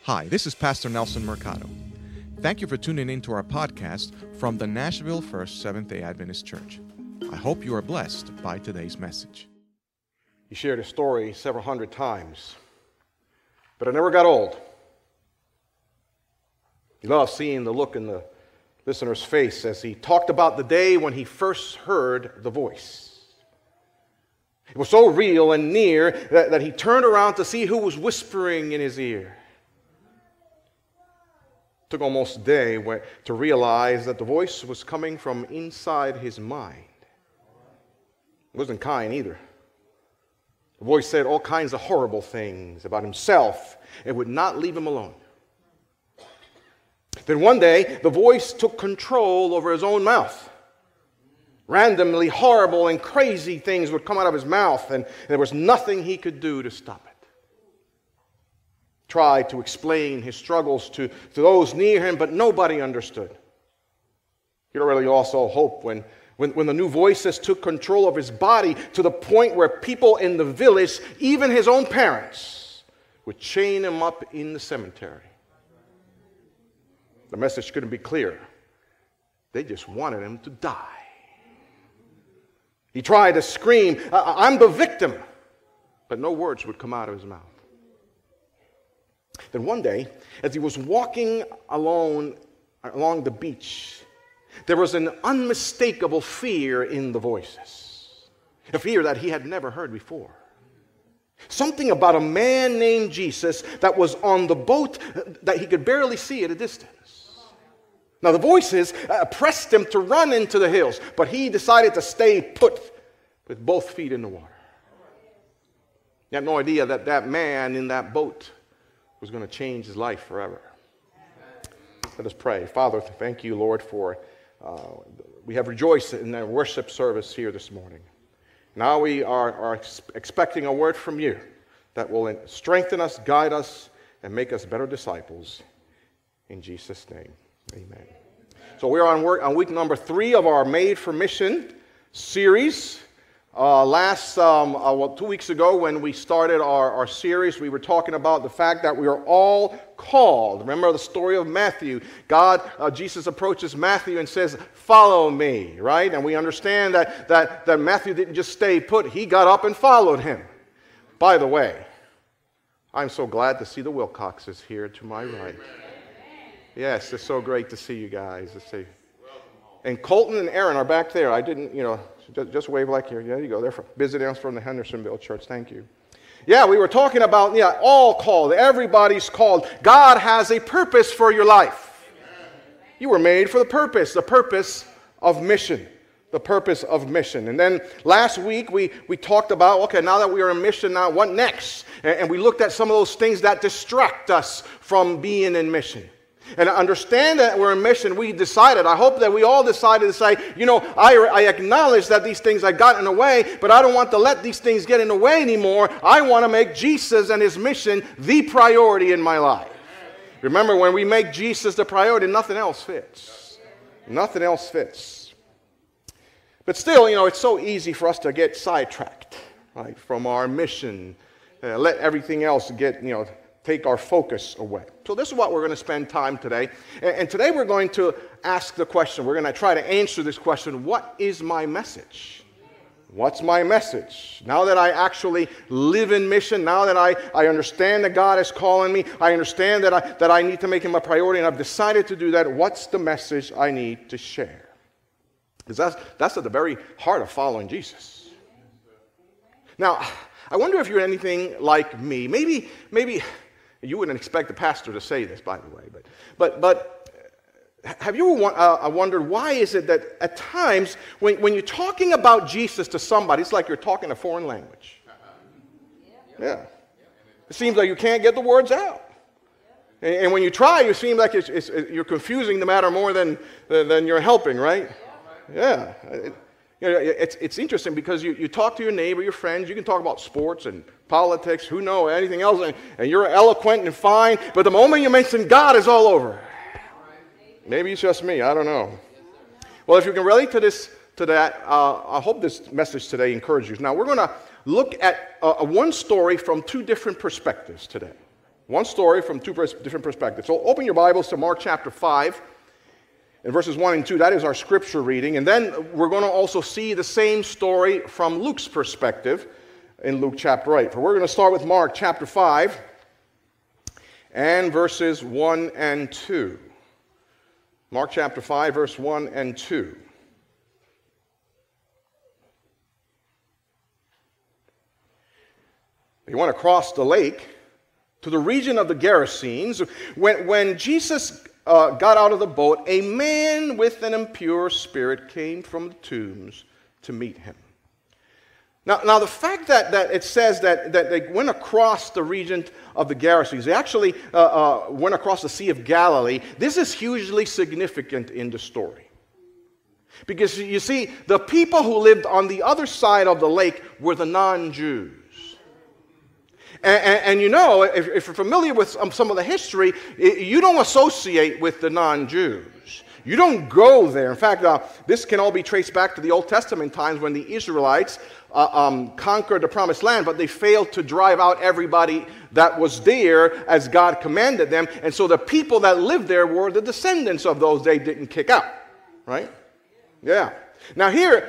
Hi, this is Pastor Nelson Mercado. Thank you for tuning in to our podcast from the Nashville First Seventh-day Adventist Church. I hope you are blessed by today's message. You shared a story several hundred times, but it never got old. You love seeing the look in the listener's face as he talked about the day when he first heard the voice. It was so real and near that he turned around to see who was whispering in his ear. It took almost a day to realize that the voice was coming from inside his mind. It wasn't kind either. The voice said all kinds of horrible things about himself and would not leave him alone. Then one day, the voice took control over his own mouth. Randomly horrible and crazy things would come out of his mouth, and there was nothing he could do to stop it. Tried to explain his struggles to those near him, but nobody understood. He'd already lost all hope when the new voices took control of his body to the point where people in the village, even his own parents, would chain him up in the cemetery. The message couldn't be clearer. They just wanted him to die. He tried to scream, "I'm the victim," but no words would come out of his mouth. Then one day, as he was walking along the beach, there was an unmistakable fear in the voices, a fear that he had never heard before. Something about a man named Jesus that was on the boat that he could barely see at a distance. Now the voices pressed him to run into the hills, but he decided to stay put with both feet in the water. He had no idea that that man in that boat was going to change his life forever. Let us pray. Father, thank you, Lord, for we have rejoiced in the worship service here this morning. Now we are expecting a word from you that will strengthen us, guide us, and make us better disciples. In Jesus' name, amen. So we are on week number 3 of our Made for Mission series. 2 weeks ago when we started our series, we were talking about the fact that we are all called. Remember the story of Matthew. Jesus approaches Matthew and says, "Follow me," right? And we understand that Matthew didn't just stay put. He got up and followed him. By the way, I'm so glad to see the Wilcoxes here to my right. Yes, it's so great to see you guys. And Colton and Aaron are back there. I didn't, just wave like here. There you go. They're visiting us from the Hendersonville Church. Thank you. Yeah, we were talking about, all called. Everybody's called. God has a purpose for your life. You were made for the purpose of mission. The purpose of mission. And then last week we talked about, okay, now that we are in mission, now what next? And we looked at some of those things that distract us from being in mission. And to understand that we're in mission, we decided, I hope that we all decided to say, I acknowledge that these things have gotten in the way, but I don't want to let these things get in the way anymore. I want to make Jesus and his mission the priority in my life. Remember, when we make Jesus the priority, nothing else fits. Nothing else fits. But still, it's so easy for us to get sidetracked, right, from our mission. Let everything else take our focus away. So this is what we're going to spend time today. And today we're going to ask the question. We're going to try to answer this question. What is my message? What's my message? Now that I actually live in mission, now that I understand that God is calling me, I understand that I need to make him a priority, and I've decided to do that, what's the message I need to share? Because that's at the very heart of following Jesus. Now, I wonder if you're anything like me. Maybe you wouldn't expect the pastor to say this, by the way, but have you ever wondered why is it that at times when you're talking about Jesus to somebody, it's like you're talking a foreign language? Yeah. It seems like you can't get the words out. And when you try, it seems like you're confusing the matter more than you're helping, right? Yeah. It's interesting because you talk to your neighbor, your friends, you can talk about sports and politics, who knows, anything else, and you're eloquent and fine, but the moment you mention God, it's all over. Maybe it's just me, I don't know. Well, if you can relate to that, I hope this message today encourages you. Now, we're going to look at one story from 2 different perspectives today. One story from two different perspectives. So open your Bibles to Mark chapter 5 and verses 1 and 2. That is our scripture reading. And then we're going to also see the same story from Luke's perspective in Luke chapter 8. But we're going to start with Mark chapter 5 and verses 1 and 2. Mark chapter 5, verse 1 and 2. They went across the lake to the region of the Gerasenes. When Jesus got out of the boat, a man with an impure spirit came from the tombs to meet him. Now the fact that it says that they went across the region of the Gerasenes, they actually went across the Sea of Galilee, this is hugely significant in the story. Because you see, the people who lived on the other side of the lake were the non-Jews. And you know, if you're familiar with some of the history, you don't associate with the non-Jews. You don't go there. In fact, this can all be traced back to the Old Testament times when the Israelites conquered the Promised Land, but they failed to drive out everybody that was there as God commanded them. And so the people that lived there were the descendants of those they didn't kick out. Right? Yeah. Now here,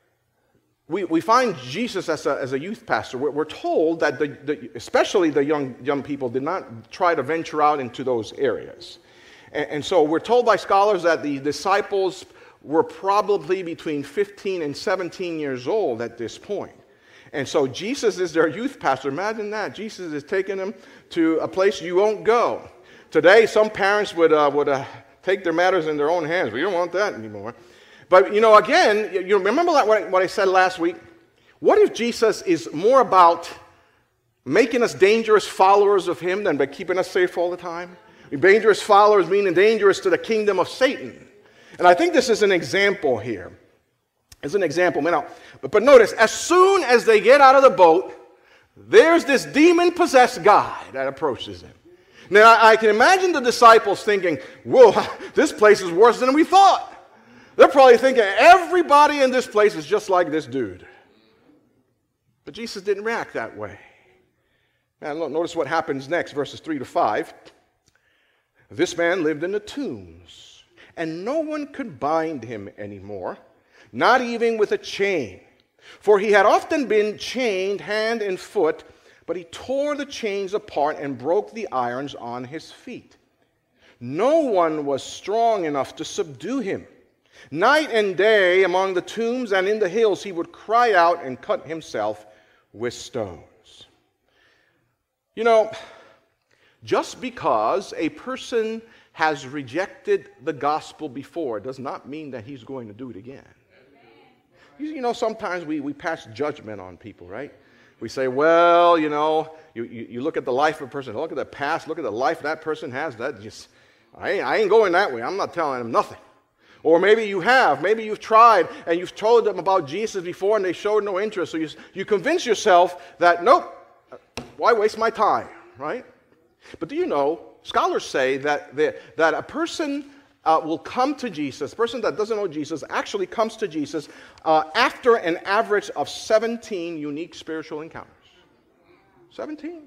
we find Jesus as a youth pastor. We're told that especially the young people did not try to venture out into those areas. And so we're told by scholars that the disciples were probably between 15 and 17 years old at this point. And so Jesus is their youth pastor. Imagine that. Jesus is taking them to a place you won't go. Today, some parents would take their matters in their own hands. We don't want that anymore. But, you know, again, you remember what I said last week? What if Jesus is more about making us dangerous followers of him than by keeping us safe all the time? Dangerous followers meaning dangerous to the kingdom of Satan. And I think this is an example here. It's an example. But notice, as soon as they get out of the boat, there's this demon-possessed guy that approaches them. Now, I can imagine the disciples thinking, whoa, this place is worse than we thought. They're probably thinking, everybody in this place is just like this dude. But Jesus didn't react that way. Now, notice what happens next, verses 3 to 5. This man lived in the tombs, and no one could bind him anymore, not even with a chain. For he had often been chained hand and foot, but he tore the chains apart and broke the irons on his feet. No one was strong enough to subdue him. Night and day among the tombs and in the hills he would cry out and cut himself with stones. You know, just because a person has rejected the gospel before does not mean that he's going to do it again. You know, sometimes we pass judgment on people, right? We say, well, you know, you look at the life of a person, look at the past, look at the life that person has, I ain't going that way. I'm not telling them nothing. Or maybe you've tried and you've told them about Jesus before and they showed no interest. So you convince yourself that, nope, why waste my time, right? But do you know, scholars say that a person will come to Jesus, a person that doesn't know Jesus actually comes to Jesus after an average of 17 unique spiritual encounters. 17.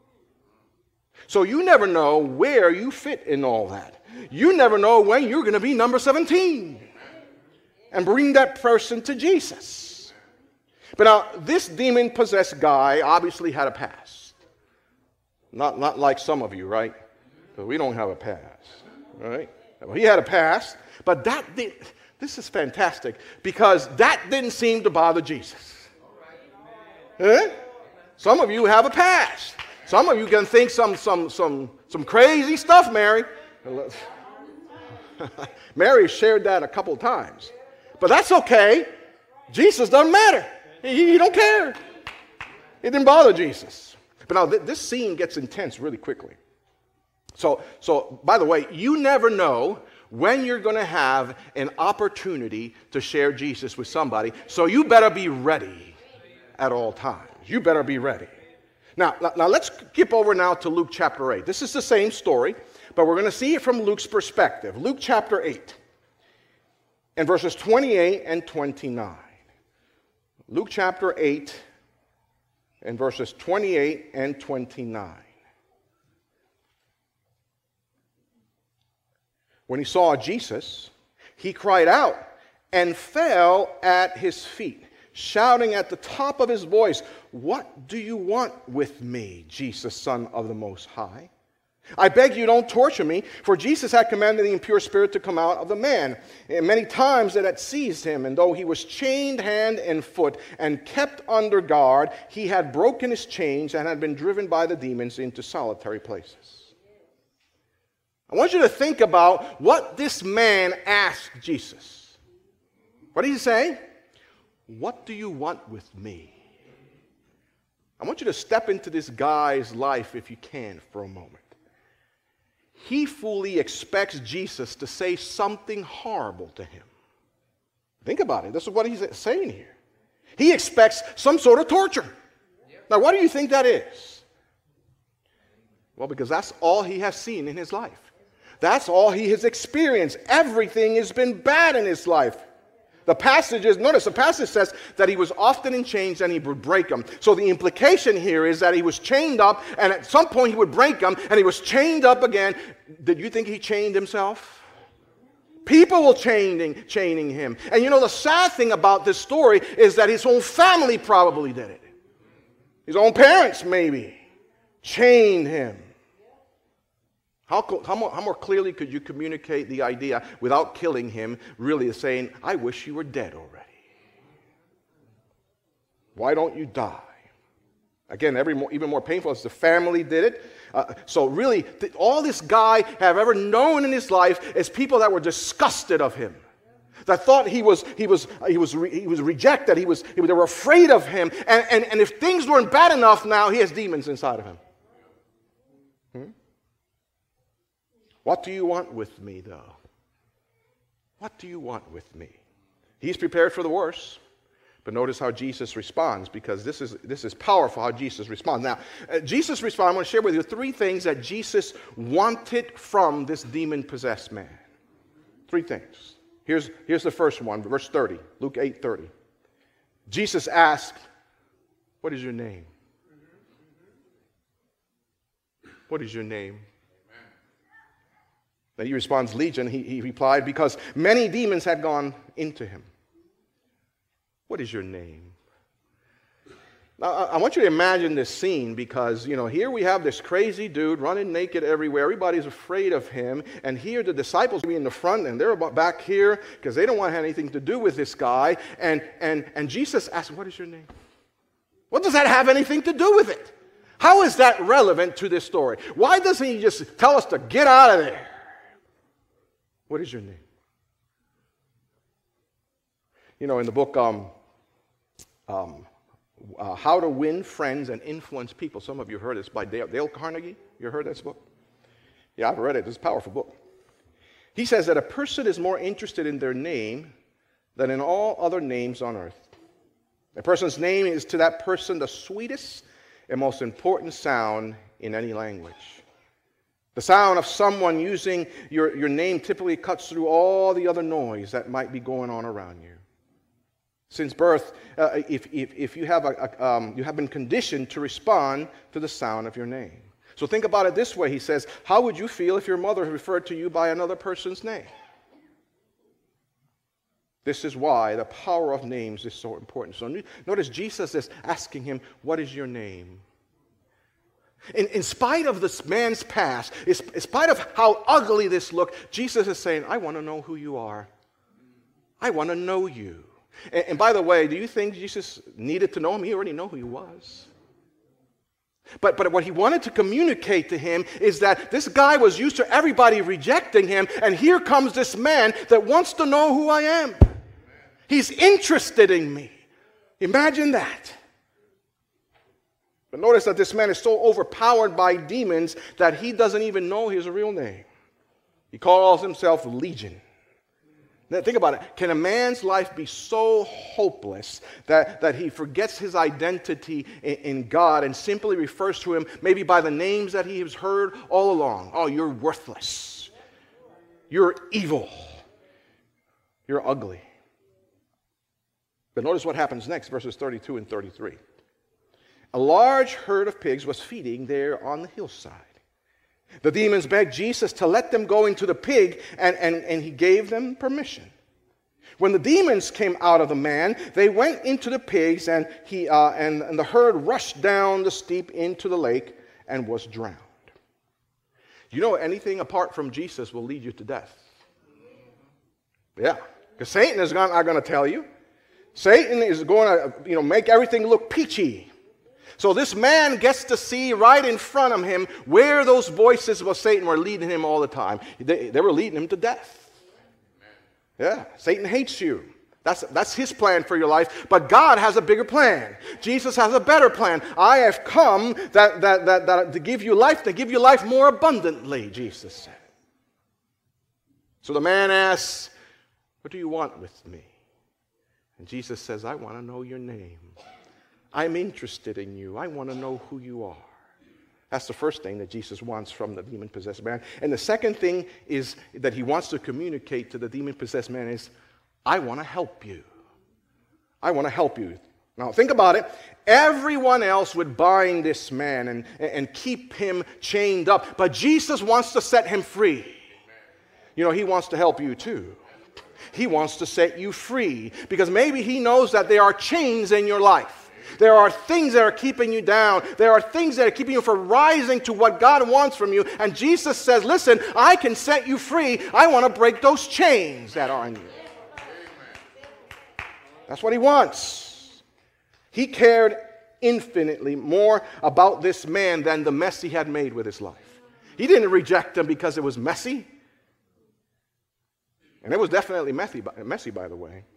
So you never know where you fit in all that. You never know when you're going to be number 17 and bring that person to Jesus. But now, this demon-possessed guy obviously had a past. Not like some of you, right? But we don't have a past, right? Well, he had a past, but this is fantastic because that didn't seem to bother Jesus. Some of you have a past. Some of you can think some crazy stuff, Mary. Mary shared that a couple of times. But that's okay. Jesus doesn't matter. He don't care. It didn't bother Jesus. But now this scene gets intense really quickly. So by the way, you never know when you're going to have an opportunity to share Jesus with somebody. So you better be ready at all times. You better be ready. Now let's skip over now to Luke chapter 8. This is the same story, but we're going to see it from Luke's perspective. Luke chapter 8 and verses 28 and 29. Luke chapter 8 and verses 28 and 29. When he saw Jesus, he cried out and fell at his feet, shouting at the top of his voice, "What do you want with me, Jesus, Son of the Most High? I beg you, don't torture me." For Jesus had commanded the impure spirit to come out of the man. And many times it had seized him, and though he was chained hand and foot and kept under guard, he had broken his chains and had been driven by the demons into solitary places. I want you to think about what this man asked Jesus. What did he say? "What do you want with me?" I want you to step into this guy's life, if you can, for a moment. He fully expects Jesus to say something horrible to him. Think about it. This is what he's saying here. He expects some sort of torture. Now, what do you think that is? Well, because that's all he has seen in his life. That's all he has experienced. Everything has been bad in his life. Notice the passage says that he was often in chains and he would break them. So the implication here is that he was chained up and at some point he would break them and he was chained up again. Did you think he chained himself? People were chaining him. And you know, the sad thing about this story is that his own family probably did it. His own parents maybe chained him. How more clearly could you communicate the idea without killing him, really saying, "I wish you were dead already. Why don't you die?" Again, even more painful is the family did it. So really, all this guy have ever known in his life is people that were disgusted of him, that thought he was rejected. They were afraid of him, and if things weren't bad enough, now he has demons inside of him. What do you want with me, though? What do you want with me? He's prepared for the worst. But notice how Jesus responds, because this is powerful how Jesus responds. Now, Jesus responds. I want to share with you 3 things that Jesus wanted from this demon-possessed man. 3 things. Here's the first one, verse 30, Luke 8:30. Jesus asked, "What is your name?" What is your name? Then he responds, "Legion." He replied, "Because many demons had gone into him." What is your name? Now, I want you to imagine this scene because, here we have this crazy dude running naked everywhere. Everybody's afraid of him. And here the disciples will be in the front and they're back here because they don't want to have anything to do with this guy. And Jesus asks, "What is your name?" What does that have anything to do with it? How is that relevant to this story? Why doesn't he just tell us to get out of there? What is your name? In the book How to Win Friends and Influence People. Some of you heard this by Dale Carnegie. You heard this book? Yeah, I've read it. It's a powerful book. He says that a person is more interested in their name than in all other names on earth. A person's name is to that person the sweetest and most important sound in any language. The sound of someone using your name typically cuts through all the other noise that might be going on around you. Since birth, if you have been conditioned to respond to the sound of your name. So think about it this way. He says, how would you feel if your mother referred to you by another person's name? This is why the power of names is so important. So notice Jesus is asking him, "What is your name?" In spite of this man's past, in spite of how ugly this looked, Jesus is saying, "I want to know who you are. I want to know you." And by the way, do you think Jesus needed to know him? He already knew who he was. But what he wanted to communicate to him is that this guy was used to everybody rejecting him, and here comes this man that wants to know who I am. He's interested in me. Imagine that. But notice that this man is so overpowered by demons that he doesn't even know his real name. He calls himself Legion. Now, think about it. Can a man's life be so hopeless that he forgets his identity in God and simply refers to him maybe by the names that he has heard all along? "Oh, you're worthless. You're evil. You're ugly." But notice what happens next, verses 32 and 33. A large herd of pigs was feeding there on the hillside. The demons begged Jesus to let them go into the pig, and he gave them permission. When the demons came out of the man, they went into the pigs, and the herd rushed down the steep into the lake and was drowned. You know, anything apart from Jesus will lead you to death. Yeah, because Satan is not going to tell you. Satan is going to, make everything look peachy. So this man gets to see right in front of him where those voices of Satan were leading him all the time. They were leading him to death. Yeah, Satan hates you. That's his plan for your life. But God has a bigger plan. Jesus has a better plan. I have come that to give you life more abundantly, Jesus said. So the man asks, what do you want with me? And Jesus says, I want to know your name. I'm interested in you. I want to know who you are. That's the first thing that Jesus wants from the demon-possessed man. And the second thing is that he wants to communicate to the demon-possessed man is, I want to help you. I want to help you. Now, think about it. Everyone else would bind this man and keep him chained up. But Jesus wants to set him free. He wants to help you too. He wants to set you free. Because maybe he knows that there are chains in your life. There are things that are keeping you down. There are things that are keeping you from rising to what God wants from you. And Jesus says, listen, I can set you free. I want to break those chains that are in you. That's what he wants. He cared infinitely more about this man than the mess he had made with his life. He didn't reject him because it was messy. And it was definitely messy, by the way.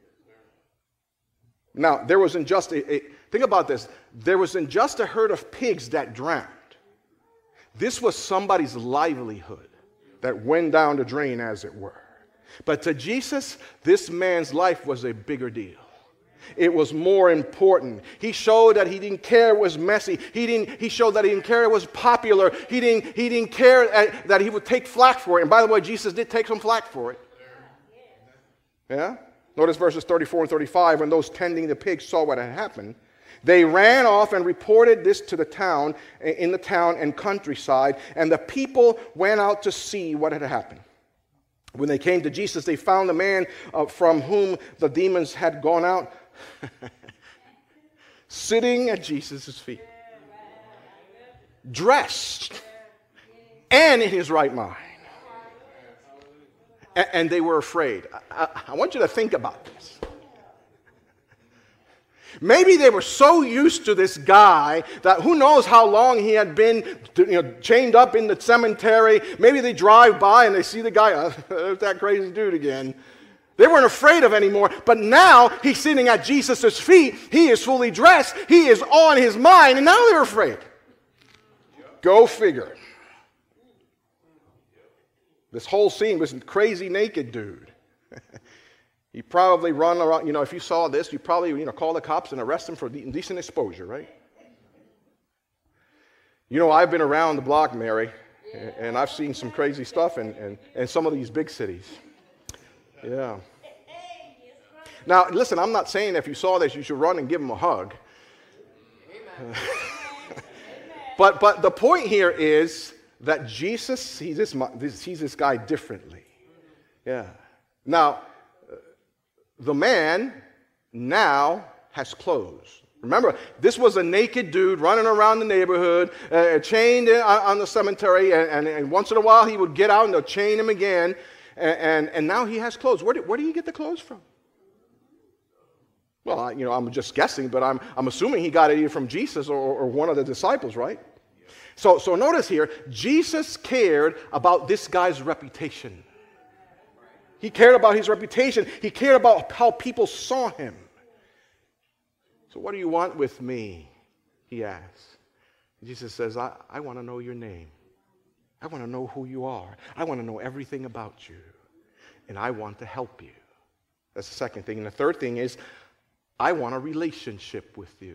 Now, there wasn't just think about this. There wasn't just a herd of pigs that drowned. This was somebody's livelihood that went down the drain, as it were. But to Jesus, this man's life was a bigger deal. It was more important. He showed that he didn't care it was messy. He showed that he didn't care it was popular. He didn't care that he would take flack for it. And by the way, Jesus did take some flack for it. Yeah? Notice verses 34 and 35. When those tending the pigs saw what had happened, they ran off and reported this to the town, in the town and countryside, and the people went out to see what had happened. When they came to Jesus, they found the man from whom the demons had gone out sitting at Jesus' feet, dressed and in his right mind. And they were afraid. I want you to think about this. Maybe they were so used to this guy that who knows how long he had been chained up in the cemetery. Maybe they drive by and they see the guy, there's that crazy dude again. They weren't afraid of anymore. But now he's sitting at Jesus' feet. He is fully dressed. He is on his mind. And now they're afraid. Go figure. This whole scene was a crazy naked dude. He probably run around, if you saw this, you probably, call the cops and arrest him for indecent exposure, right? I've been around the block, Mary, and I've seen some crazy stuff in some of these big cities. Yeah. Now, listen, I'm not saying if you saw this, you should run and give him a hug. But the point here is that Jesus sees this guy differently. Yeah. Now, the man now has clothes. Remember, this was a naked dude running around the neighborhood, chained on the cemetery, and once in a while he would get out and they'll chain him again, and now he has clothes. Where do you get the clothes from? Well, I'm just guessing, but I'm assuming he got it either from Jesus or one of the disciples, right? So notice here, Jesus cared about this guy's reputation. He cared about his reputation. He cared about how people saw him. So what do you want with me? He asks. Jesus says, I want to know your name. I want to know who you are. I want to know everything about you. And I want to help you. That's the second thing. And the third thing is, I want a relationship with you.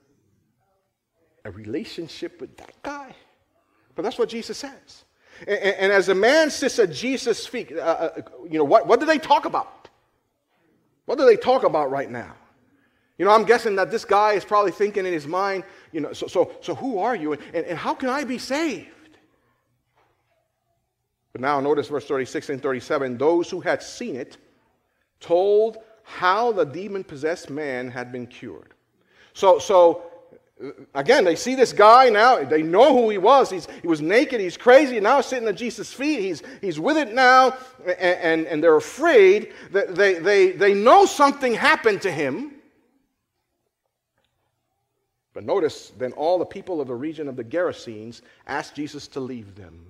A relationship with that guy. But that's what Jesus says. And as a man sits at Jesus' feet, what do they talk about? What do they talk about right now? I'm guessing that this guy is probably thinking in his mind, so who are you? And how can I be saved? But now notice verse 36 and 37. Those who had seen it told how the demon-possessed man had been cured. So again, they see this guy now. They know who he was. He was naked. He's crazy. Now sitting at Jesus' feet. He's with it now, and they're afraid. That they know something happened to him. But notice, then all the people of the region of the Gerasenes asked Jesus to leave them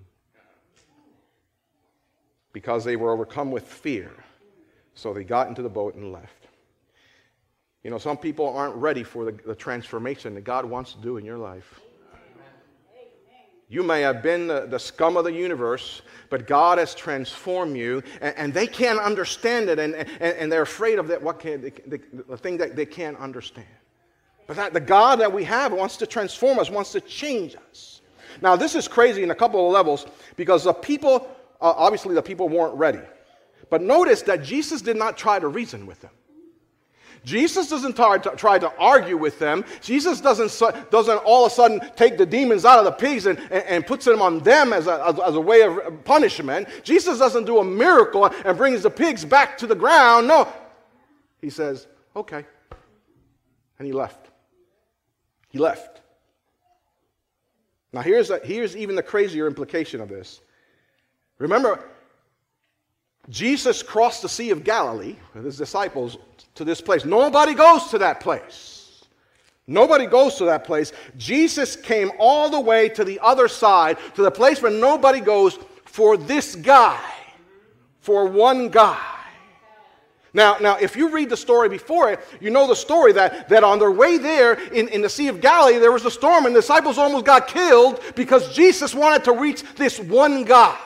because they were overcome with fear. So they got into the boat and left. You know, some people aren't ready for the transformation that God wants to do in your life. You may have been the scum of the universe, but God has transformed you, and they can't understand it, and they're afraid of that. The thing that they can't understand. But the God that we have wants to transform us, wants to change us. Now, this is crazy in a couple of levels because the people, obviously the people weren't ready. But notice that Jesus did not try to reason with them. Jesus doesn't try to argue with them. Jesus doesn't all of a sudden take the demons out of the pigs and puts them on them as a way of punishment. Jesus doesn't do a miracle and brings the pigs back to the ground. No. He says, okay. And he left. He left. Now here's even the crazier implication of this. Remember, Jesus crossed the Sea of Galilee with his disciples to this place. Nobody goes to that place. Nobody goes to that place. Jesus came all the way to the other side, to the place where nobody goes, for this guy, for one guy. Now, if you read the story before it, you know the story that on their way there in the Sea of Galilee, there was a storm and the disciples almost got killed because Jesus wanted to reach this one guy.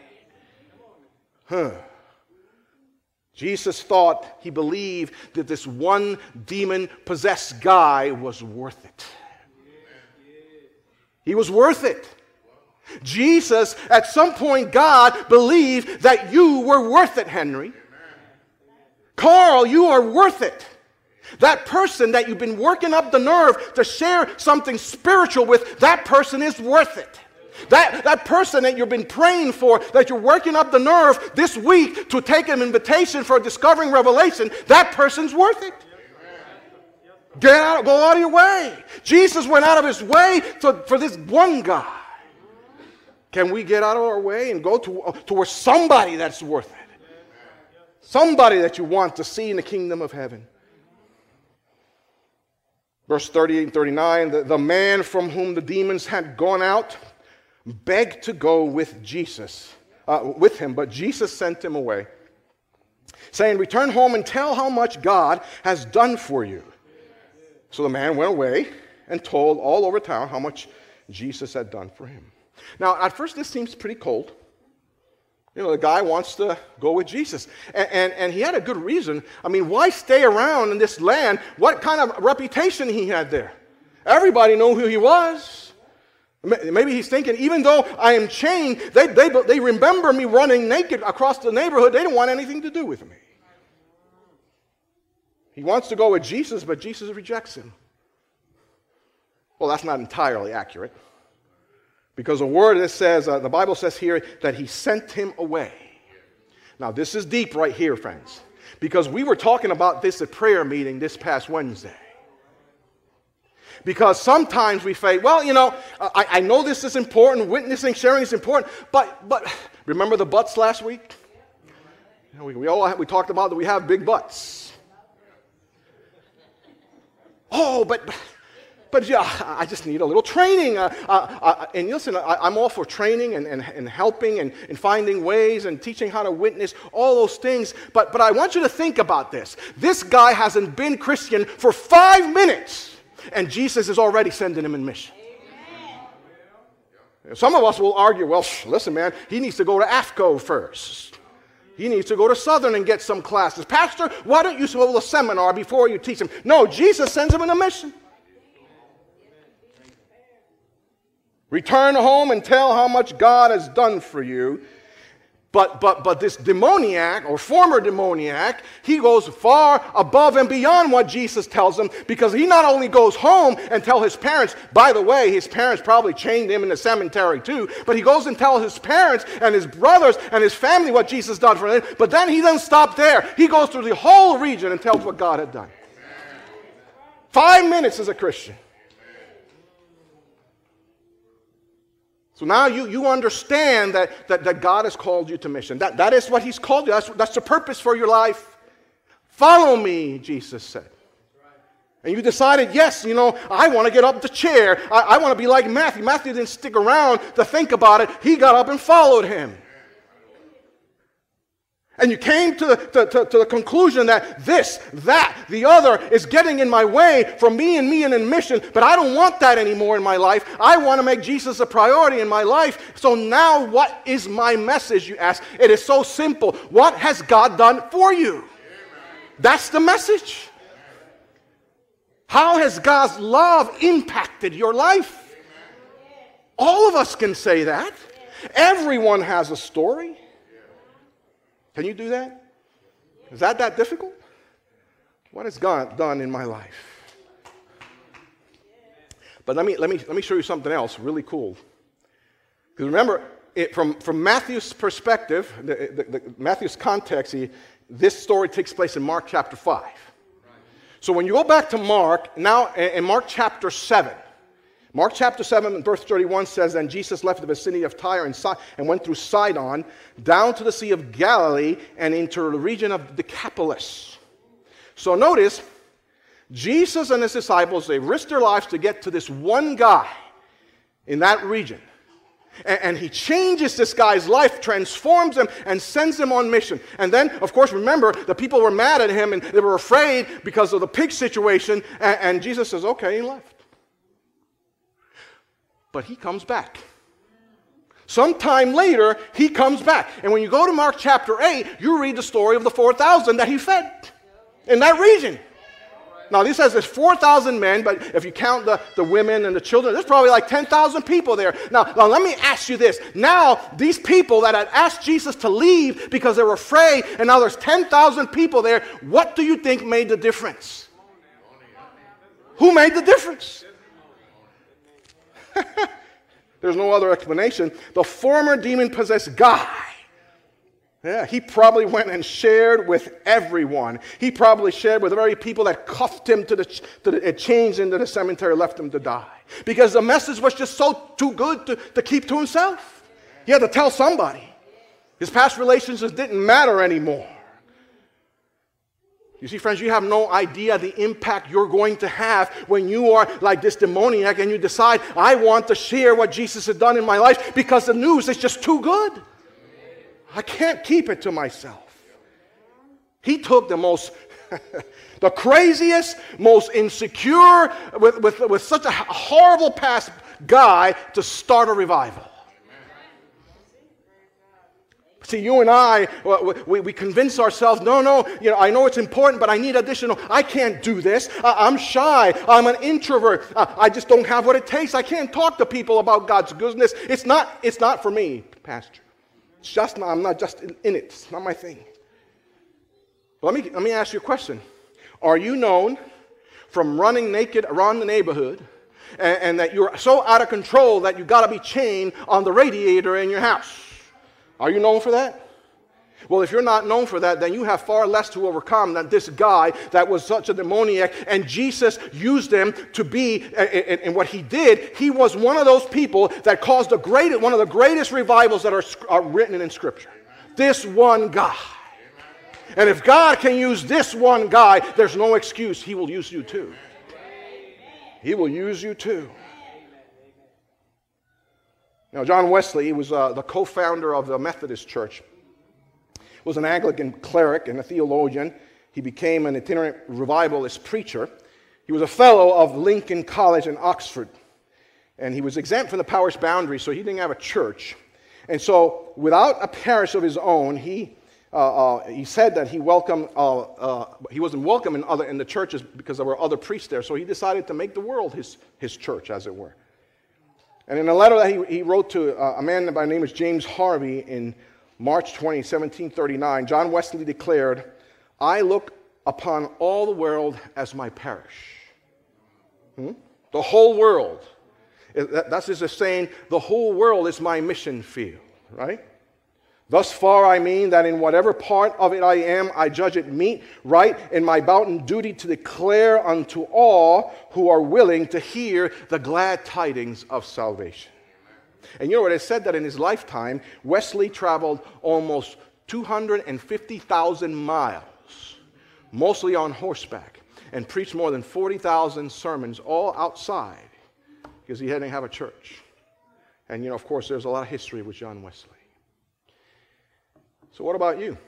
Jesus thought, he believed that this one demon-possessed guy was worth it. He was worth it. Jesus, at some point, God believed that you were worth it, Henry. Carl, you are worth it. That person that you've been working up the nerve to share something spiritual with, that person is worth it. That person that you've been praying for, that you're working up the nerve this week to take an invitation for discovering revelation, that person's worth it. Go out of your way. Jesus went out of his way for this one guy. Can we get out of our way and go towards somebody that's worth it? Somebody that you want to see in the kingdom of heaven. Verse 38 and 39, the man from whom the demons had gone out begged to go with him, but Jesus sent him away, saying, return home and tell how much God has done for you. So the man went away and told all over town how much Jesus had done for him. Now, at first this seems pretty cold. You know, the guy wants to go with Jesus. And he had a good reason. I mean, why stay around in this land? What kind of reputation he had there? Everybody knew who he was. Maybe he's thinking, even though I am chained, they remember me running naked across the neighborhood. They don't want anything to do with me. He wants to go with Jesus, but Jesus rejects him. Well, that's not entirely accurate. Because the word that says, the Bible says here that he sent him away. Now, this is deep right here, friends. Because we were talking about this at prayer meeting this past Wednesday. Because sometimes we say, well, you know, I know this is important, witnessing, sharing is important, but remember the butts last week? You know, we talked about that we have big butts. Oh, but yeah, I just need a little training. And listen, I'm all for training and helping and finding ways and teaching how to witness, all those things. But I want you to think about this. This guy hasn't been Christian for 5 minutes, and Jesus is already sending him in mission. Amen. Some of us will argue, well, listen, man, he needs to go to AFCO first. He needs to go to Southern and get some classes. Pastor, why don't you hold a seminar before you teach him? No, Jesus sends him in a mission. Return home and tell how much God has done for you. But this demoniac, or former demoniac, he goes far above and beyond what Jesus tells him, because he not only goes home and tells his parents, by the way, his parents probably chained him in the cemetery too, but he goes and tells his parents and his brothers and his family what Jesus done for them, but then he doesn't stop there. He goes through the whole region and tells what God had done. 5 minutes as a Christian. So now you understand that God has called you to mission. That is what he's called you. That's the purpose for your life. Follow me, Jesus said. And you decided, yes, I want to get up the chair. I want to be like Matthew. Matthew didn't stick around to think about it. He got up and followed him. And you came to the conclusion that this, that, the other is getting in my way from me and in mission, but I don't want that anymore in my life. I want to make Jesus a priority in my life. So now what is my message, you ask? It is so simple. What has God done for you? That's the message. How has God's love impacted your life? All of us can say that. Everyone has a story. Can you do that? Is that difficult? What has God done in my life? But let me show you something else really cool. Because remember, from Matthew's perspective, Matthew's context, this story takes place in Mark chapter 5. So when you go back to Mark, now in Mark chapter 7, Mark chapter 7, verse 31 says, "And Jesus left the vicinity of Tyre and went through Sidon, down to the Sea of Galilee, and into the region of Decapolis." So notice, Jesus and his disciples, they risked their lives to get to this one guy in that region. And he changes this guy's life, transforms him, and sends him on mission. And then, of course, remember, the people were mad at him, and they were afraid because of the pig situation, and Jesus says, okay, he left. But he comes back. Sometime later, he comes back. And when you go to Mark chapter 8, you read the story of the 4,000 that he fed in that region. Now, this says there's 4,000 men, but if you count the women and the children, there's probably like 10,000 people there. Now, let me ask you this. Now, these people that had asked Jesus to leave because they were afraid, and now there's 10,000 people there, what do you think made the difference? Who made the difference? There's no other explanation. The former demon-possessed guy. Yeah, he probably went and shared with everyone. He probably shared with the very people that cuffed him to the chains into the cemetery, left him to die. Because the message was just so too good to keep to himself. He had to tell somebody. His past relationships didn't matter anymore. You see, friends, you have no idea the impact you're going to have when you are like this demoniac and you decide, I want to share what Jesus has done in my life because the news is just too good. I can't keep it to myself. He took the most, the craziest, most insecure, with such a horrible past guy to start a revival. See, you and I, we convince ourselves, no, I know it's important, but I need additional. I can't do this. I'm shy. I'm an introvert. I just don't have what it takes. I can't talk to people about God's goodness. It's not for me, Pastor. It's just not, I'm not just in it. It's not my thing. Let me ask you a question. Are you known from running naked around the neighborhood and that you're so out of control that you got to be chained on the radiator in your house? Are you known for that? Well, if you're not known for that, then you have far less to overcome than this guy that was such a demoniac, and Jesus used him to be, and what he did, he was one of those people that caused one of the greatest revivals that are written in Scripture. This one guy. And if God can use this one guy, there's no excuse. He will use you too. He will use you too. Now, John Wesley was the co-founder of the Methodist Church. He was an Anglican cleric and a theologian. He became an itinerant revivalist preacher. He was a fellow of Lincoln College in Oxford. And he was exempt from the parish boundary, so he didn't have a church. And so, without a parish of his own, he said that he wasn't welcome in the churches because there were other priests there. So he decided to make the world his church, as it were. And in a letter that he wrote to a man by the name of James Harvey in March 20, 1739, John Wesley declared, "I look upon all the world as my parish." The whole world. That's just a saying, the whole world is my mission field, right? Thus far I mean that in whatever part of it I am, I judge it meet, right, in my bounden duty to declare unto all who are willing to hear the glad tidings of salvation. And you know what? It said that in his lifetime, Wesley traveled almost 250,000 miles, mostly on horseback, and preached more than 40,000 sermons, all outside, because he didn't have a church. And, of course, there's a lot of history with John Wesley. So what about you?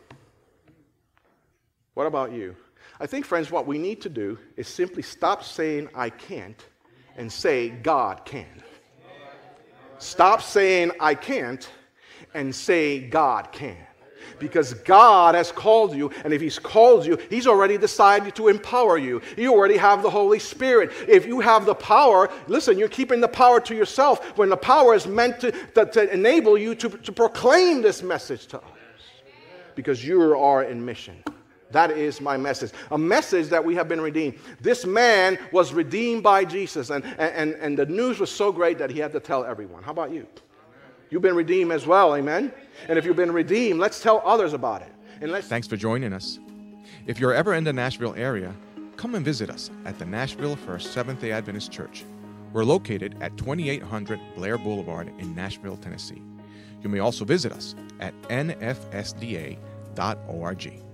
What about you? I think, friends, what we need to do is simply stop saying I can't and say God can. Stop saying I can't and say God can. Because God has called you, and if He's called you, He's already decided to empower you. You already have the Holy Spirit. If you have the power, listen, you're keeping the power to yourself when the power is meant to enable you to proclaim this message to others. Because you are in mission. That is my message. A message that we have been redeemed. This man was redeemed by Jesus, and the news was so great that he had to tell everyone. How about you? You've been redeemed as well, amen? And if you've been redeemed, let's tell others about it. Thanks for joining us. If you're ever in the Nashville area, come and visit us at the Nashville First Seventh-day Adventist Church. We're located at 2800 Blair Boulevard in Nashville, Tennessee. You may also visit us at nfsda.org.